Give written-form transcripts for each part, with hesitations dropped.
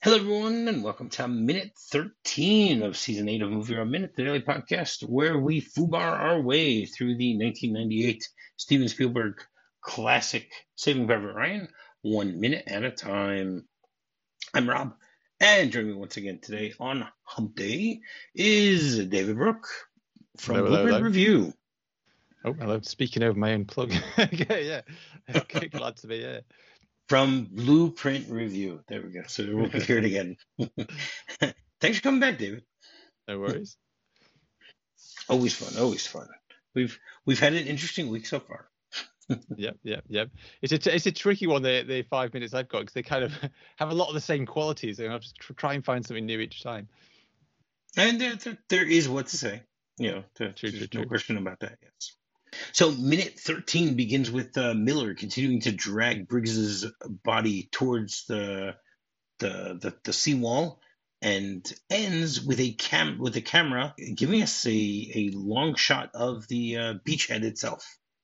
Hello, everyone, and welcome to minute 13 of season 8 of Movie or a Minute, the daily podcast where we foobar our way through the 1998 Steven Spielberg classic Saving Private Ryan, 1 minute at a time. I'm Rob, and joining me once again today on Hump Day is David Brooke from Blueprint Review. Oh, hello. Speaking over my own plug. Okay, yeah. Okay, glad to be here. From Blueprint Review. There we go. So we'll hear it again. Thanks for coming back, David. No worries. Always fun. Always fun. We've had an interesting week so far. Yep. It's a tricky one. The 5 minutes I've got because they kind of have a lot of the same qualities. I have to try and find something new each time. And there is what to say. True. No question about that. Yes. So minute 13 begins with Miller continuing to drag Briggs's body towards the seawall, and ends with the camera giving us a long shot of the beachhead itself.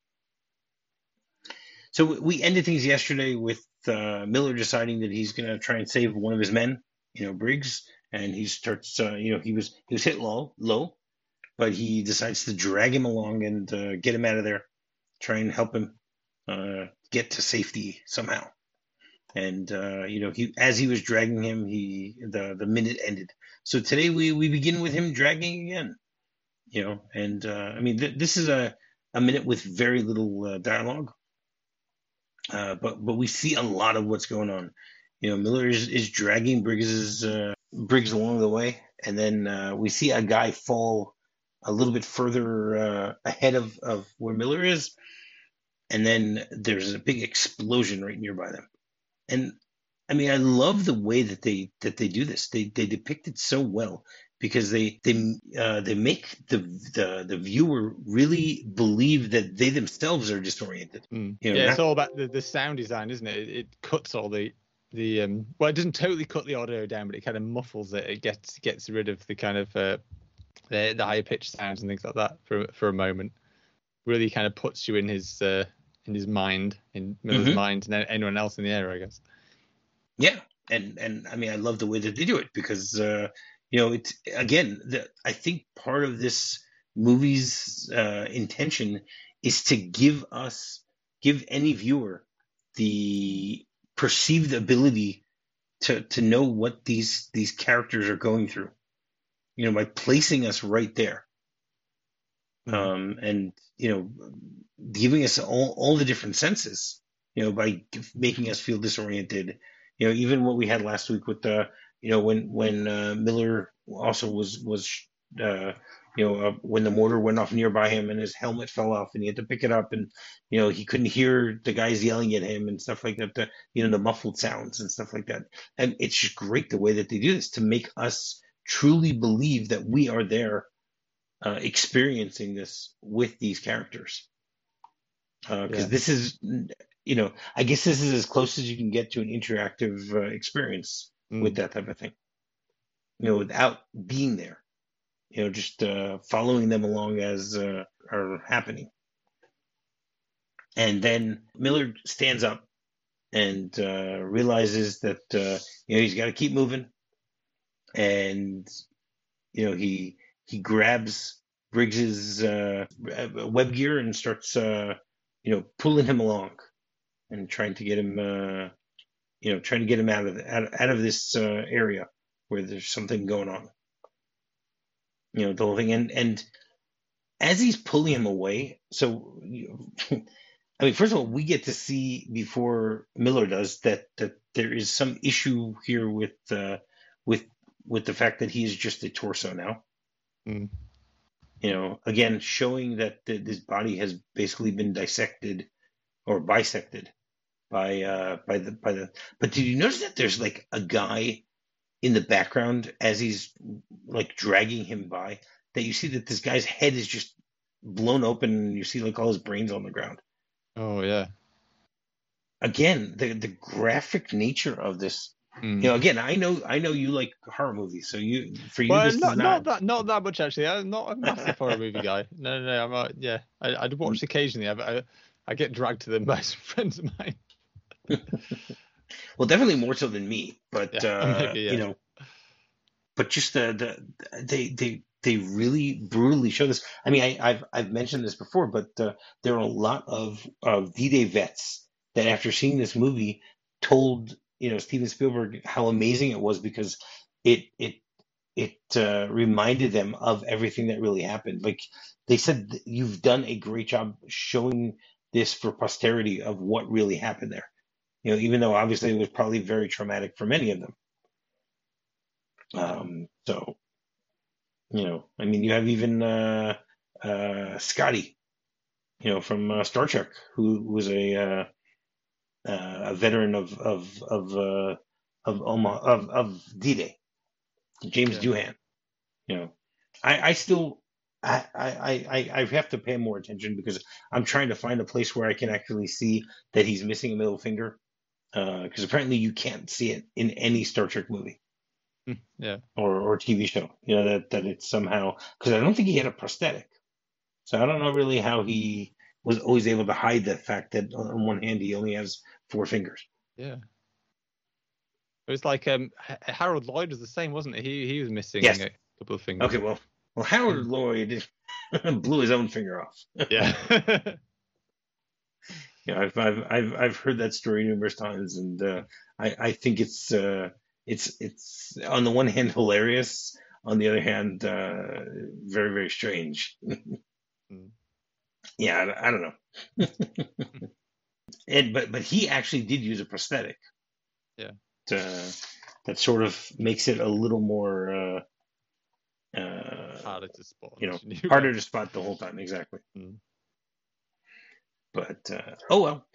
So we ended things yesterday with Miller deciding that he's going to try and save one of his men, Briggs, and he starts. He was hit low. But he decides to drag him along and get him out of there, try and help him get to safety somehow. And as he was dragging him, the minute ended. So today we begin with him dragging again. This is a minute with very little dialogue, but we see a lot of what's going on. Miller is dragging Briggs along the way, and then we see a guy fall a little bit further ahead of where Miller is, and then there's a big explosion right nearby them. And I love the way that they do this. They depict it so well because they make the viewer really believe that they themselves are disoriented. It's all about the sound design, isn't it? It cuts all the well, it doesn't totally cut the audio down, but it kind of muffles it. It gets rid of the kind of the higher pitched sounds and things like that for a moment. Really kind of puts you in his mind, in Miller's mind, and anyone else in the area, I guess. Yeah, and I love the way that they do it because it's again I think part of this movie's intention is to give any viewer the perceived ability to know what these characters are going through. By placing us right there, and giving us all the different senses, by making us feel disoriented. Even what we had last week with when Miller also was when the mortar went off nearby him and his helmet fell off and he had to pick it up and he couldn't hear the guys yelling at him and stuff like that. The muffled sounds and stuff like that. And it's just great the way that they do this to make us truly believe that we are there experiencing this with these characters. Because this is, I guess this is as close as you can get to an interactive experience with that type of thing. Without being there, just following them along as are happening. And then Miller stands up and realizes that, he's got to keep moving. And he grabs Briggs's web gear and starts pulling him along and trying to get him out of this area where there's something going on. The whole thing, and as he's pulling him away, so first of all, we get to see before Miller does that there is some issue here with the fact that he is just a torso now. Again, showing that this body has basically been dissected or bisected by the. But did you notice that there's like a guy in the background as he's like dragging him by? That you see that this guy's head is just blown open, and you see like all his brains on the ground. Oh yeah. Again, the graphic nature of this. Again, I know you like horror movies, so this is not that much actually. I'm not a massive horror movie guy. No, I'd watch occasionally. I get dragged to them by some friends of mine. Well, definitely more so than me, but Yeah, maybe, you yeah. know, but just they really brutally show this. I mean, I've mentioned this before, but there are a lot of D-Day vets that after seeing this movie told Steven Spielberg how amazing it was because it reminded them of everything that really happened. Like they said, you've done a great job showing this for posterity of what really happened there. Even though obviously it was probably very traumatic for many of them. So I mean, you have even Scotty, from Star Trek, who was a veteran of D-Day, James Yeah. Doohan. You know, I still I have to pay more attention because I'm trying to find a place where I can actually see that he's missing a middle finger. Because apparently you can't see it in any Star Trek movie Yeah. or TV show. That it's somehow, because I don't think he had a prosthetic. So I don't know really how he was always able to hide the fact that on one hand he only has four fingers. Yeah. It was like Harold Lloyd was the same, wasn't he? He was missing Yes. a couple of fingers. Okay. Well, Howard Lloyd blew his own finger off. Yeah. I've heard that story numerous times, and I think it's on the one hand hilarious, on the other hand very very strange. Yeah, I don't know. And but he actually did use a prosthetic. Yeah. That sort of makes it a little more Harder to spot. harder to spot the whole time. Exactly. Mm. But oh well.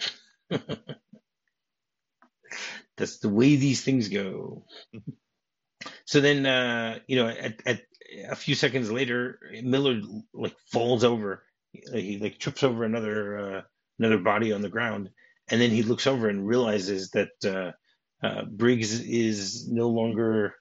That's the way these things go. So then, at a few seconds later, Miller like falls over. He like trips over another body on the ground, and then he looks over and realizes that Briggs is no longer,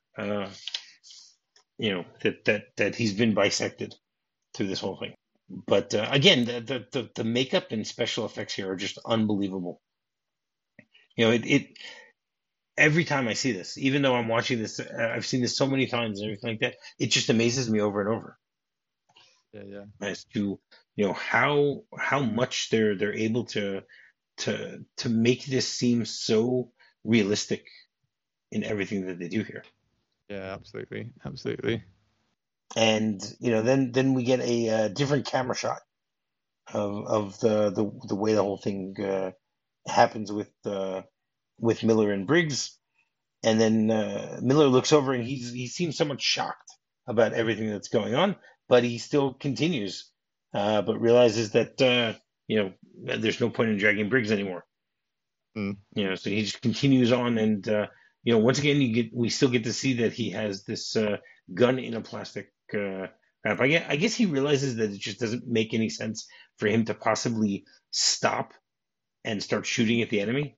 that he's been bisected through this whole thing. But again, the makeup and special effects here are just unbelievable. It every time I see this, even though I'm watching this, I've seen this so many times and everything like that. It just amazes me over and over. Yeah. As to how much they're able to make this seem so realistic in everything that they do here. Yeah, absolutely. And then we get a different camera shot of the way the whole thing happens with Miller and Briggs. And then Miller looks over and he seems somewhat shocked about everything that's going on, but he still continues, but realizes that there's no point in dragging Briggs anymore. So he just continues on, and once again we still get to see that he has this gun in a plastic wrap. I guess he realizes that it just doesn't make any sense for him to possibly stop and start shooting at the enemy.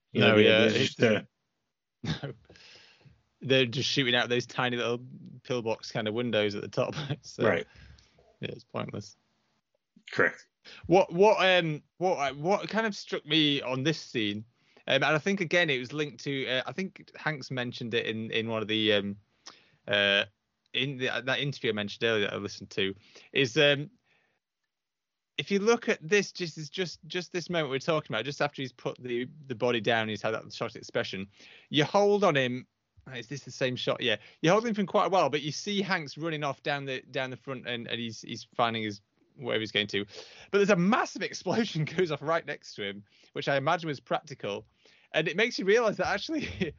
No. They're just shooting out those tiny little pillbox kind of windows at the top. Right. Yeah, it's pointless. Correct. What kind of struck me on this scene, and I think again it was linked to I think Hanks mentioned it in one of the in that interview I mentioned earlier that I listened to, is if you look at this, just this moment we're talking about, just after he's put the body down, he's had that shocked expression. You hold on him. Is this the same shot? Yeah, you hold him for quite a while, but you see Hanks running off down the front, and he's finding his wherever he's going to. But there's a massive explosion goes off right next to him, which I imagine was practical, and it makes you realise that actually,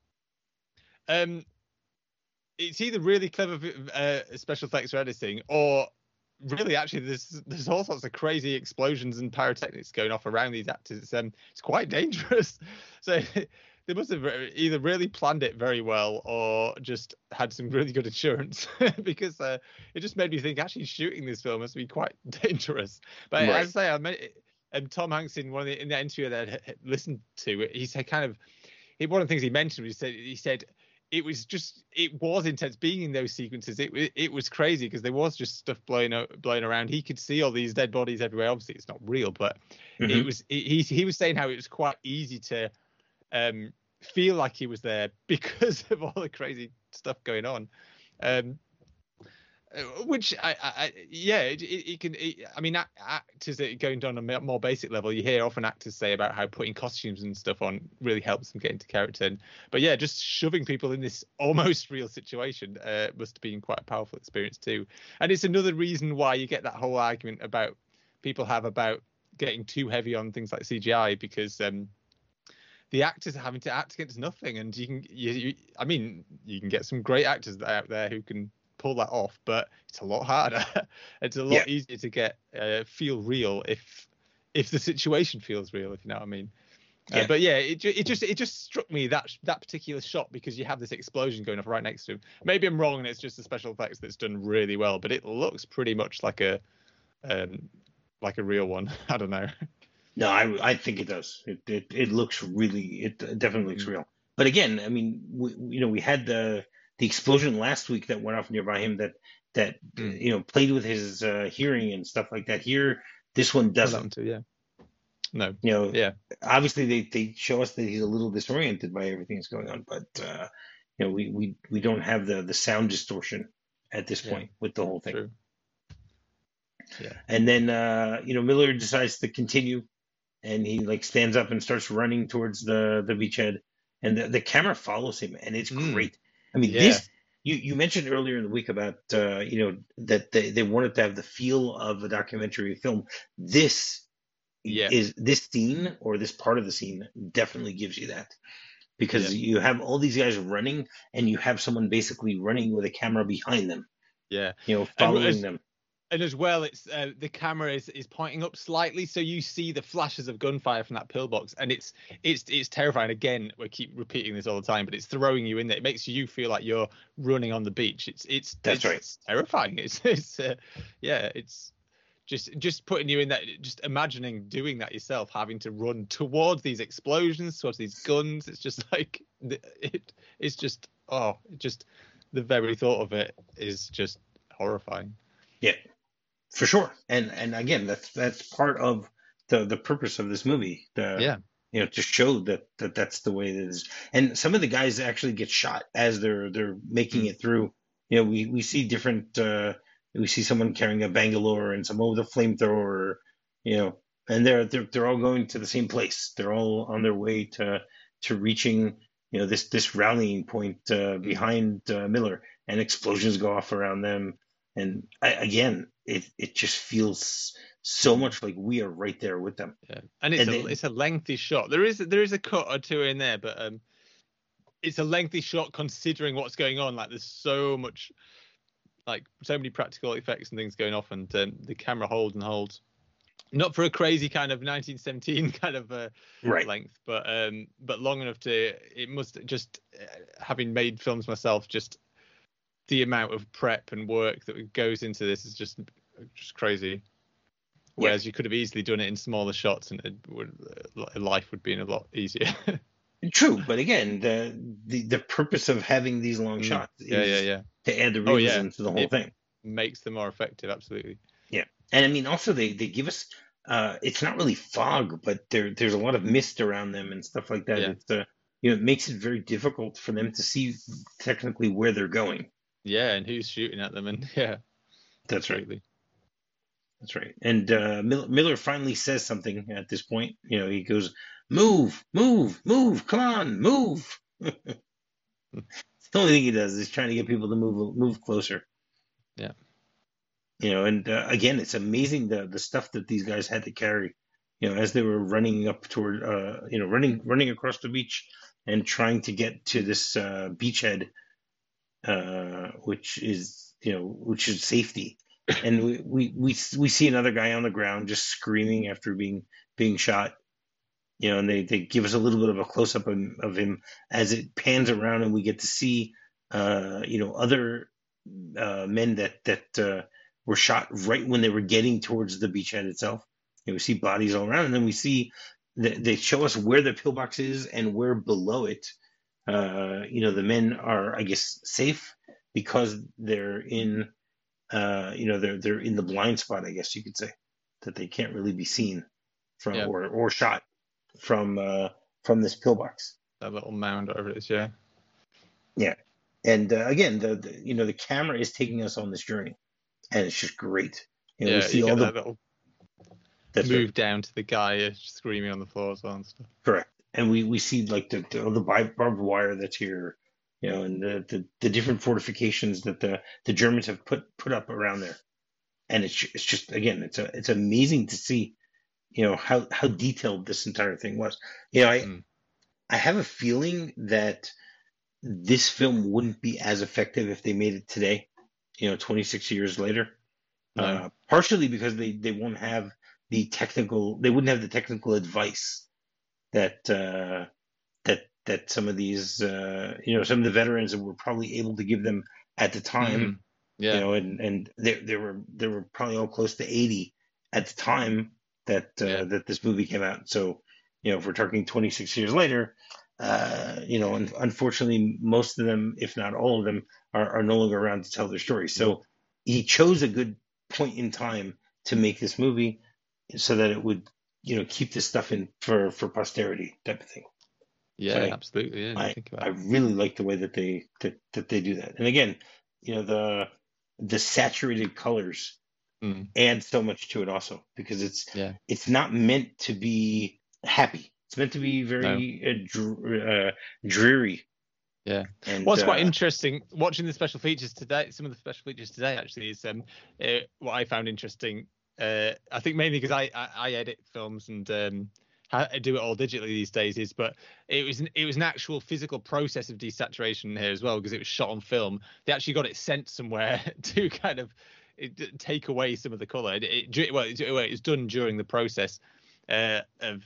it's either really clever special effects or editing, or really actually there's all sorts of crazy explosions and pyrotechnics going off around these actors. It's quite dangerous. So they must have either really planned it very well or just had some really good insurance, because it just made me think actually shooting this film must be quite dangerous. But right. As I say, Tom Hanks in in that interview that I listened to, he said one of the things he mentioned was he said it was intense being in those sequences. It was crazy because there was just stuff blowing around. He could see all these dead bodies everywhere. Obviously it's not real, but it was he was saying how it was quite easy to feel like he was there because of all the crazy stuff going on. Which it can. I mean, actors that are going on a more basic level, you hear often actors say about how putting costumes and stuff on really helps them get into character. But yeah, just shoving people in this almost real situation must have been quite a powerful experience too. And it's another reason why you get that whole argument about people have about getting too heavy on things like CGI, because the actors are having to act against nothing, and you can get some great actors out there who can pull that off, but it's a lot harder. It's a lot easier to get feel real if the situation feels real, if you know what I mean. But yeah, it just struck me that particular shot, because you have this explosion going off right next to him. Maybe I'm wrong and it's just the special effects that's done really well, but it looks pretty much like a real one. I don't know. No, I think it does. It looks really. It definitely looks real. But again, I mean, we had the explosion last week that went off nearby him that played with his hearing and stuff like that. Here, this one doesn't. Too, yeah. No. Obviously they show us that he's a little disoriented by everything that's going on, but we don't have the sound distortion at this point with the whole thing. True. Yeah. And then Miller decides to continue, and he stands up and starts running towards the beachhead, and the camera follows him, and it's great. I mean, this you mentioned earlier in the week about that they wanted to have the feel of a documentary film. This scene, or this part of the scene, definitely gives you that, because you have all these guys running, and you have someone basically running with a camera behind them. Yeah, following them. And as well, it's the camera is pointing up slightly, so you see the flashes of gunfire from that pillbox, and it's terrifying. Again, we keep repeating this all the time, but it's throwing you in there. It makes you feel like you're running on the beach. It's terrifying. It's just putting you in that. Just imagining doing that yourself, having to run towards these explosions, towards these guns. It's just like it's just the very thought of it is just horrifying. Yeah. For sure, and again, that's part of the purpose of this movie. To show that that's the way it is. And some of the guys actually get shot as they're making it through. We see different. We see someone carrying a Bangalore and some with a flamethrower. And they're all going to the same place. They're all on their way to reaching this rallying point behind Miller, and explosions go off around them. And it just feels so much like we are right there with them. Yeah, and it's a lengthy shot. There is a cut or two in there, but it's a lengthy shot considering what's going on. Like, there's so much, so many practical effects and things going off, and the camera holds. Not for a crazy kind of 1917 kind of length, but long enough to. It must just having made films myself, just. The amount of prep and work that goes into this is just crazy. Whereas you could have easily done it in smaller shots, and life would be a lot easier. True, but again, the purpose of having these long shots is to add the realism to the whole thing. Makes them more effective, absolutely. Yeah, and I mean, also they give us. It's not really fog, but there's a lot of mist around them and stuff like that. Yeah. It makes it very difficult for them to see technically where they're going. Yeah, and who's shooting at them, and that's absolutely. Right. That's right. And Miller finally says something at this point. He goes, "Move, move, move! Come on, move!" It's the only thing he does is trying to get people to move closer. Yeah. And again, it's amazing the stuff that these guys had to carry. As they were running up toward, running across the beach and trying to get to this beachhead. Which is safety, and we see another guy on the ground just screaming after being shot, and they give us a little bit of a close up of him as it pans around, and we get to see other men that were shot right when they were getting towards the beachhead itself. We see bodies all around, and then we see that they show us where the pillbox is and where below it. The men are, I guess, safe because they're in, they're in the blind spot, I guess you could say, that they can't really be seen from or shot from this pillbox. That little mound, whatever it is. Yeah. Yeah, and again, the camera is taking us on this journey, and it's just great. We Yeah, see you all get the. that little That's right. move down to the guy screaming on the floor as well and stuff. Correct. And we see like the barbed wire that's here, and the different fortifications that the Germans have put up around there, and it's just again it's amazing to see, how detailed this entire thing was. I have a feeling that this film wouldn't be as effective if they made it today, 26 years later. No. Partially because they won't have they wouldn't have the technical advice that that some of these some of the veterans that were probably able to give them at the time. Yeah. And they were probably all close to 80 at the time that that this movie came out. So if we're talking 26 years later, and unfortunately most of them, if not all of them, are no longer around to tell their story. So he chose a good point in time to make this movie so that it would keep this stuff in for posterity type of thing. Yeah, So absolutely. Yeah, I really like the way that they do that. And again, the saturated colors add so much to it also, because it's not meant to be happy. It's meant to be very dreary. Yeah. And what's quite interesting watching the special features today, some of the special features today actually, is what I found interesting. I think mainly because I edit films and I do it all digitally these days, but it was an actual physical process of desaturation here as well, because it was shot on film. They actually got it sent somewhere to kind of take away some of the color. It was done during the process of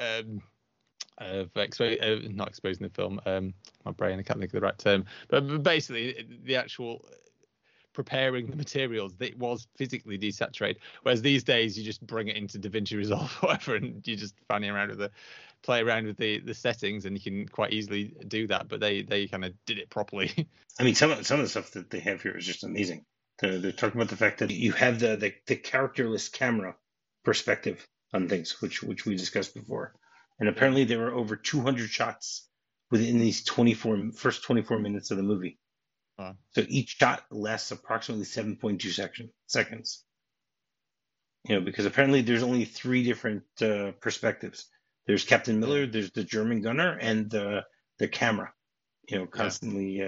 not exposing the film. My brain, I can't think of the right term, but basically the actual preparing the materials, that was physically desaturated. Whereas these days you just bring it into DaVinci Resolve or whatever, and you just play around with the settings, and you can quite easily do that. But they kind of did it properly. I mean, some of the stuff that they have here is just amazing. They're talking about the fact that you have the characterless camera perspective on things, which we discussed before. And apparently there were over 200 shots within these first 24 minutes of the movie. Wow. So each shot lasts approximately 7.2 seconds. Because apparently there's only 3 different perspectives. There's Captain Miller, there's the German gunner, and the camera, constantly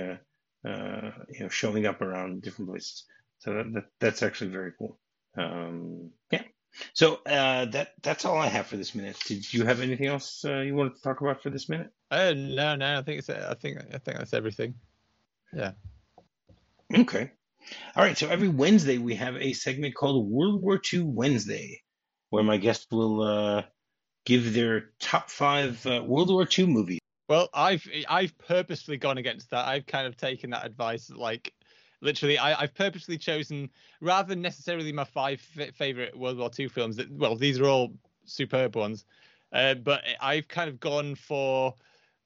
showing up around different places. So that's actually very cool. Yeah. So that's all I have for this minute. Did you have anything else you wanted to talk about for this minute? No. I think that's everything. Yeah. Okay. All right. So every Wednesday we have a segment called World War II Wednesday, where my guests will give their top 5 World War II movies. Well, I've purposely gone against that. I've kind of taken that advice, like literally, I've purposely chosen, rather than necessarily my 5 favorite World War II films. These are all superb ones, but I've kind of gone for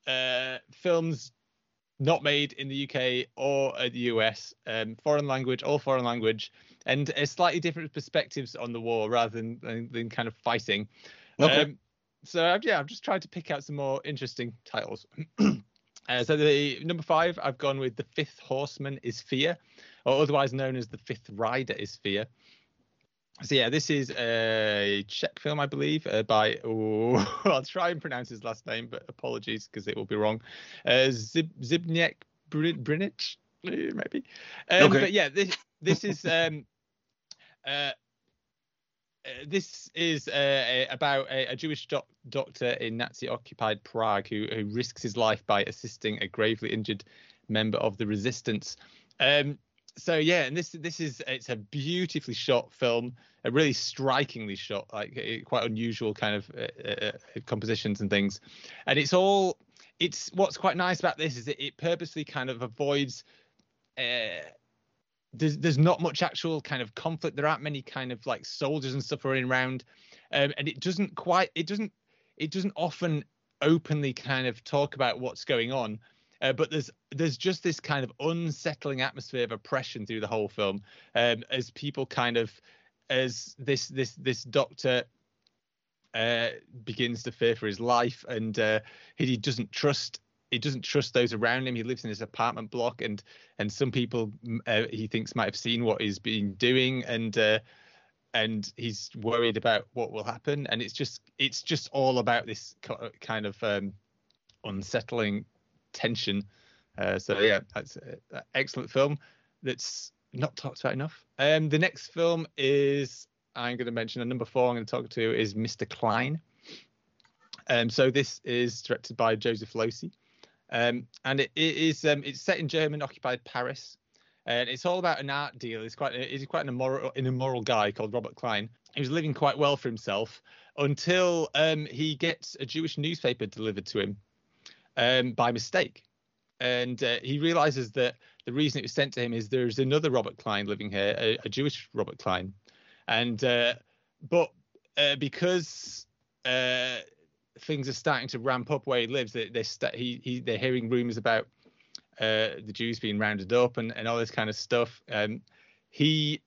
films not made in the UK or the US, foreign language, and slightly different perspectives on the war rather than kind of fighting. Okay. So I've just tried to pick out some more interesting titles. So the number 5, I've gone with The Fifth Horseman is Fear, or otherwise known as The Fifth Rider is Fear. So yeah, this is a Czech film, I believe, by I'll try and pronounce his last name, but apologies because it will be wrong. Zbigniew Brinic, maybe. Okay. But yeah, this is this is about a Jewish doctor in Nazi-occupied Prague who risks his life by assisting a gravely injured member of the resistance. So yeah, and it's a beautifully shot film, a really strikingly shot, like quite unusual kind of compositions and things. And it's what's quite nice about this is that it purposely kind of avoids. There's not much actual kind of conflict. There aren't many kind of like soldiers and stuff running around, and it doesn't often openly kind of talk about what's going on. But there's just this kind of unsettling atmosphere of oppression through the whole film, as people kind of, as this doctor begins to fear for his life, and he doesn't trust he doesn't trust those around him. He lives in his apartment block, and some people he thinks might have seen what he's been doing, and he's worried about what will happen. And it's just all about this kind of unsettling tension. So yeah, that's an excellent film that's not talked about enough. The next film is, I'm going to mention, number 4 I'm going to talk to is Mr. Klein. So this is directed by Joseph Losey. And it's set in German occupied Paris, and it's all about an art deal. He's quite an immoral guy called Robert Klein. He was living quite well for himself until he gets a Jewish newspaper delivered to him by mistake, and he realizes that the reason it was sent to him is there's another Robert Klein living here, a Jewish Robert Klein, and but because things are starting to ramp up where he lives. They're hearing rumors about the Jews being rounded up and all this kind of stuff. He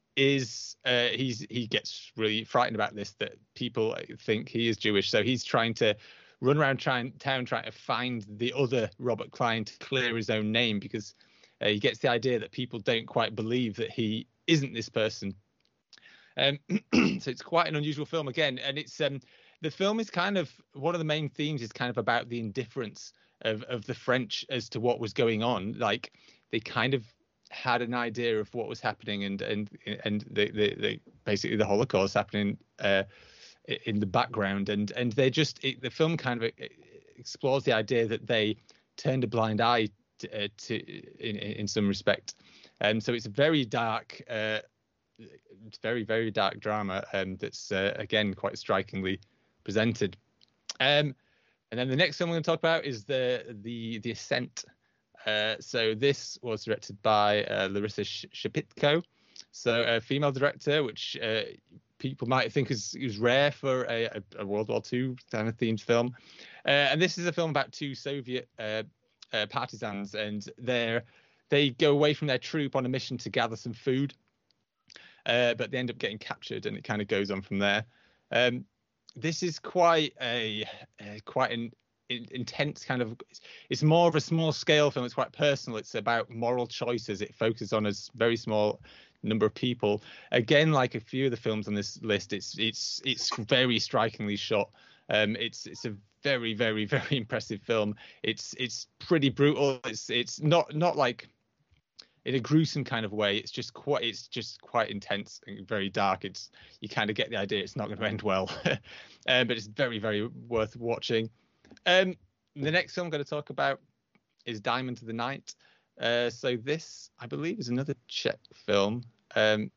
gets really frightened about this, that people think he is Jewish. So he's trying to run around town trying to find the other Robert Klein to clear his own name, because he gets the idea that people don't quite believe that he isn't this person. So it's quite an unusual film again, and it's the film is kind of, one of the main themes is kind of about the indifference of the French as to what was going on. Like, they kind of had an idea of what was happening, and the basically the Holocaust happening in the background, and the film kind of explores the idea that they turned a blind eye in some respect. So it's a very dark, it's very, very dark drama, that's again quite strikingly presented. And then the next film I'm going to talk about is the Ascent. So this was directed by Larissa Shepitko, so a female director, which people might think is rare for a World War II kind of themed film. And this is a film about 2 Soviet partisans, and they go away from their troop on a mission to gather some food, but they end up getting captured, and it kind of goes on from there. This is quite an intense kind of, it's more of a small scale film. It's quite personal. It's about moral choices. It focuses on a very small number of people. Again, like a few of the films on this list, it's very strikingly shot. It's a very, very, very impressive film. It's pretty brutal. It's not like in a gruesome kind of way. It's just quite intense and very dark. You kind of get the idea it's not going to end well, but it's very, very worth watching. The next film I'm going to talk about is Diamond of the Night. So this, I believe, is another Czech film, and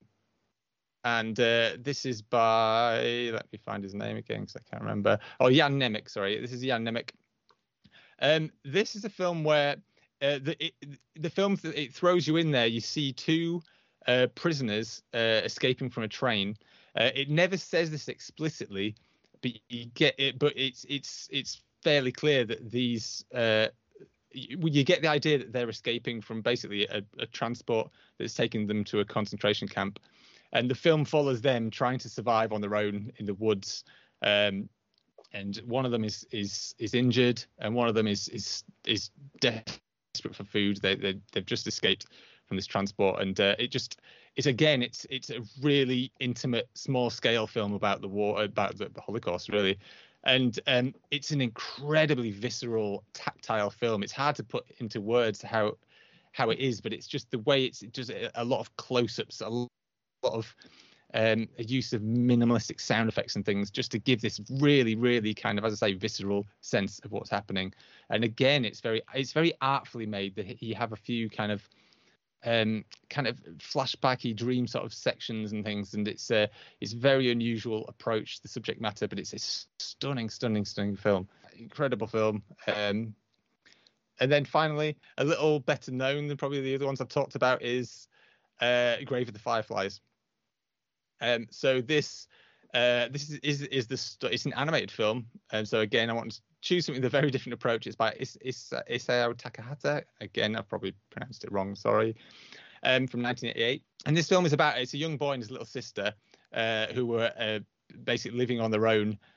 this is by, let me find his name again because I can't remember. Oh, Jan Nemec. Sorry, this is Jan Nemec. This is a film where the film, it throws you in there. You see 2 prisoners escaping from a train. It never says this explicitly, but you get it. But it's fairly clear that these you get the idea that they're escaping from basically a transport that's taking them to a concentration camp, and the film follows them trying to survive on their own in the woods. And one of them is injured, and one of them is desperate for food. They've just escaped from this transport, and it's a really intimate, small scale film about the war, about the Holocaust, really. And it's an incredibly visceral, tactile film. It's hard to put into words how it is, but it's just the way it's just a lot of close-ups, a lot of a use of minimalistic sound effects and things, just to give this really, really kind of, as I say, visceral sense of what's happening. And again, it's very artfully made. That you have a few kind of flashbacky dream sort of sections and things, and it's very unusual approach to the subject matter, but it's a stunning film, incredible film. And then finally, a little better known than probably the other ones I've talked about is Grave of the Fireflies. So this it's an animated film, and so again I want to choose something with a very different approach. It's by Isao Takahata. Again, I've probably pronounced it wrong, sorry. From 1988, and this film is about, it's a young boy and his little sister who were basically living on their own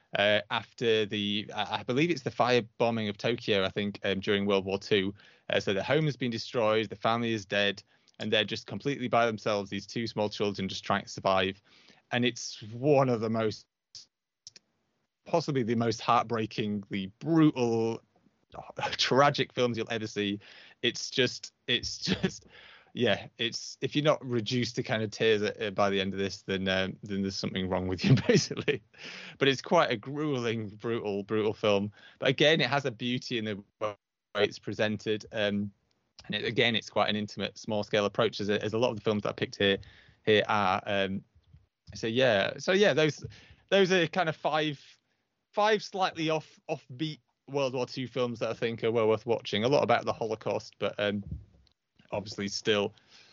after I believe it's the firebombing of Tokyo, I think, during World War II. So the home has been destroyed, the family is dead, and they're just completely by themselves, these two small children just trying to survive. And it's one of the possibly the most heartbreakingly brutal, tragic films you'll ever see. It's just yeah, it's, if you're not reduced to kind of tears by the end of this, then there's something wrong with you, basically. But it's quite a grueling, brutal film. But again, it has a beauty in the way it's presented, and it's quite an intimate, small scale approach, as a lot of the films that I picked here are. So yeah, those are kind of five slightly offbeat World War II films that I think are well worth watching. A lot about the Holocaust, but obviously still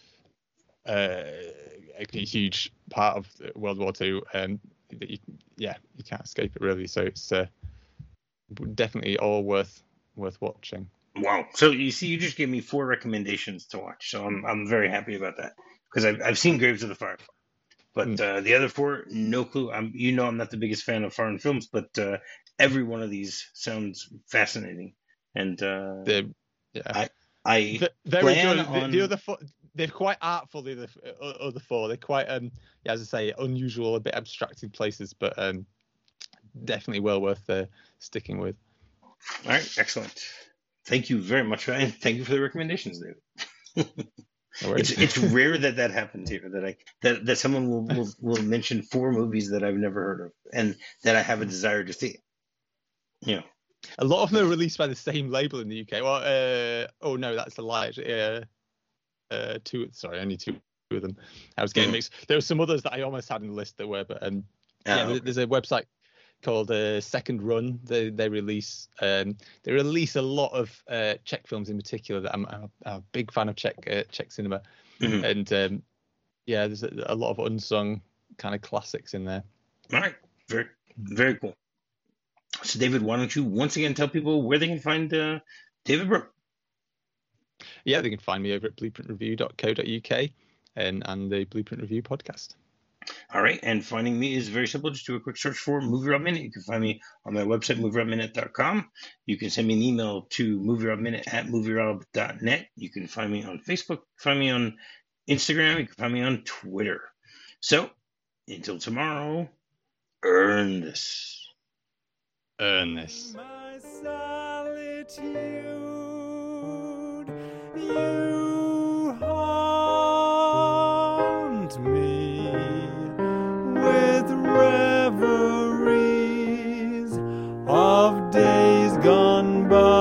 a huge part of World War II. That you can't escape it, really. So it's definitely all worth watching. Wow! So you see, you just gave me 4 recommendations to watch, so I'm very happy about that, because I've seen Graves of the Firefly, but the other 4, no clue. I'm not the biggest fan of foreign films, but every one of these sounds fascinating, and I very good. The other 4, they're quite artful. The other 4, they're quite as I say, unusual, a bit abstracted places, but definitely well worth sticking with. All right, excellent. Thank you very much, and thank you for the recommendations, David. It's rare that happens here, that someone will mention 4 movies that I've never heard of and that I have a desire to see. Yeah. A lot of them are released by the same label in the UK. Well, oh no, that's a lie. Only 2 of them. I was getting mixed. There were some others that I almost had in the list that were, but okay. There's a website called Second Run. They release a lot of Czech films in particular. That I'm a big fan of Czech cinema, and there's a lot of unsung kind of classics in there. All right, very very cool. So David, why don't you once again tell people where they can find David Brooke? Yeah, they can find me over at blueprintreview.co.uk and the Blueprint Review podcast. All right, and finding me is very simple. Just do a quick search for Movie Rob Minute. You can find me on my website, movierobminute.com. You can send me an email to movierob@movierob.net. You can find me on Facebook, find me on Instagram, you can find me on Twitter. So, until tomorrow, earn this. Earn this. My solitude, you haunt me with reveries of days gone by.